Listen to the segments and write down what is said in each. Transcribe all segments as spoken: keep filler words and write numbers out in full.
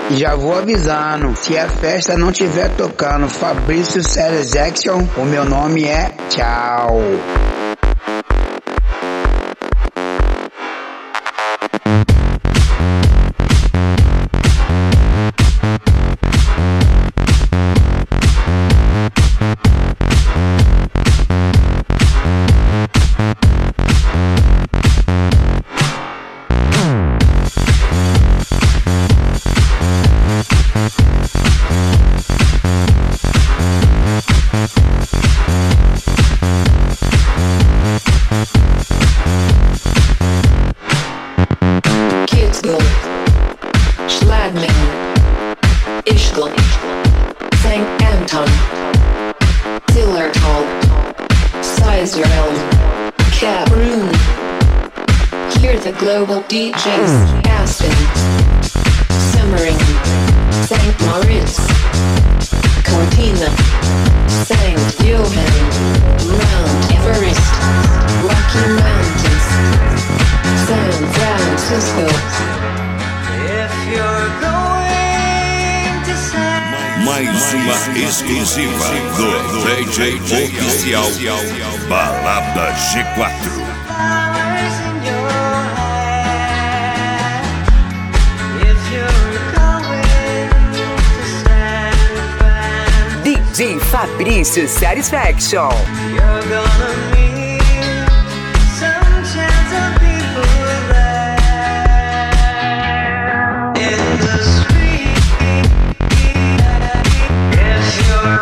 Já vou avisando, se a festa não tiver tocando Fabrício Series Action, o meu nome é tchau. Kitzbühel, Schladming, Ischgl, Sankt Anton, Zillertal, Sizerl, Kaprun. Hear the global D Js, Aspen, Semmering, Sankt Moritz, Cortina, Sankt Johann, Mount Everest, Rocky Mountains, San Francisco. If you're going to San Mais uma exclusiva do D J oficial Balada G quatro. flowers in your hand, if you're going to San Fran, D J Fabrício Satisfaction. you're gonna meet some chance of people there in the street. If you're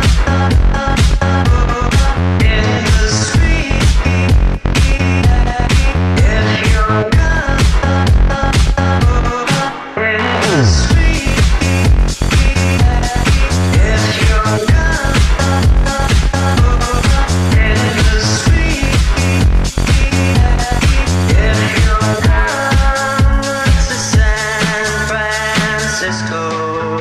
in the street, if you're in the street, if you're in the street, if you're to San Francisco.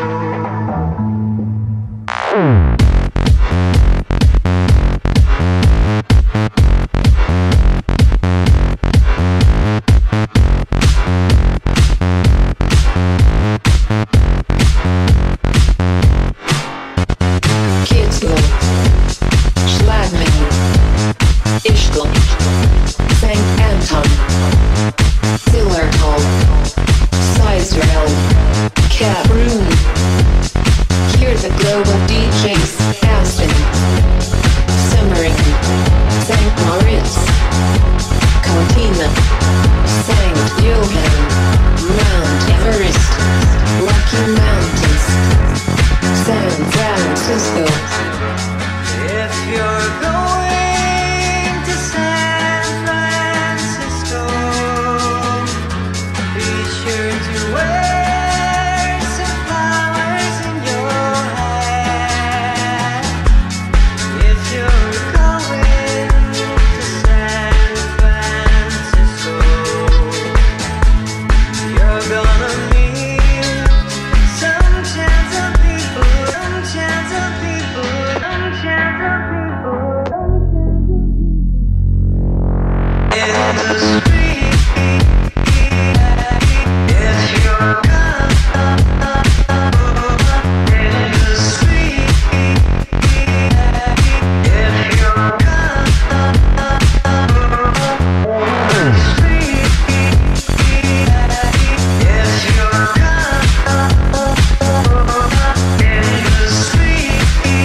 Kitzbühel, Schladming, Ischgl, Sankt Anton, Zillertal, Sizerl, Kaprun. Hear the global D Js, Aspen, Semmering, Sankt Moritz, Cortina, Sankt Johann, Mount Everest, Rocky Mountains, San Francisco. If you're going to San Francisco, be sure to wear some flowers in your hair. If you're going to San Francisco, you're gonna meet some chance of people, some chance of people, some chance of people, in the street. If you're in the street, if you're in the street, if you're in the street,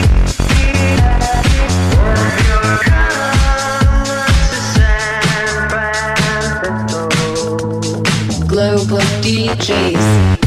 if you're to San Francisco. Global D Js,